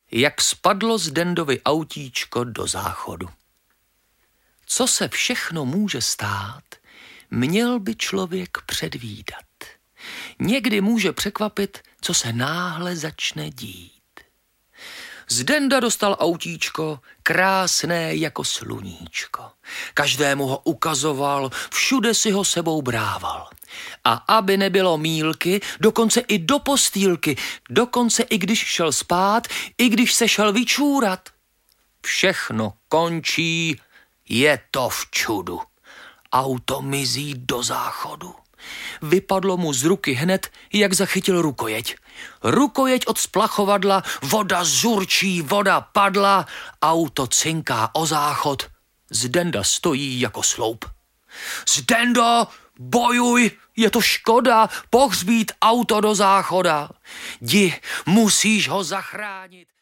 Jak spadlo Zdendovi autíčko do záchodu. Co se všechno může stát, měl by člověk předvídat. Někdy může překvapit, co se náhle začne dít. Zdenda dostal autíčko, krásné jako sluníčko. Každému ho ukazoval, všude si ho sebou brával. A aby nebylo mýlky, dokonce i do postýlky, dokonce i když šel spát, i když se šel vyčůrat. Všechno končí, je to v čudu. Auto mizí do záchodu. Vypadlo mu z ruky hned, jak zachytil rukojeť. Rukojeť od splachovadla, voda zurčí, voda padla, auto cinká o záchod. Zdenda stojí jako sloup. Zdendo, bojuj, je to škoda, pohřbít auto do záchoda. Jdi, musíš ho zachránit.